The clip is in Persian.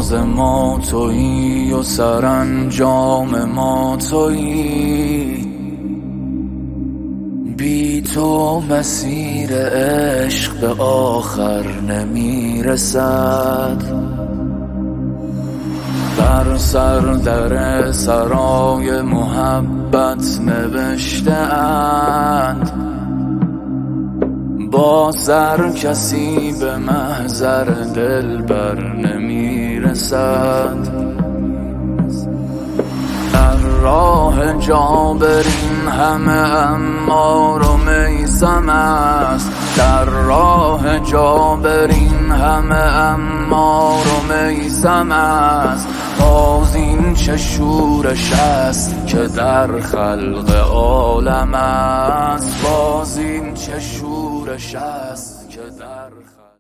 راز ما تویی و سرانجام ما تویی. بی تو مسیر عشق به آخر نمیرسد. بر سر در سرای محبت نوشته اند، با سر کسی به محضر دلبر نمیرسد. در راه جابرین همه عمار و میثم است. در راه جابرین همه عمار و میثم است. باز این چه شورش است که در خلق عالم است. باز این چه شورش است.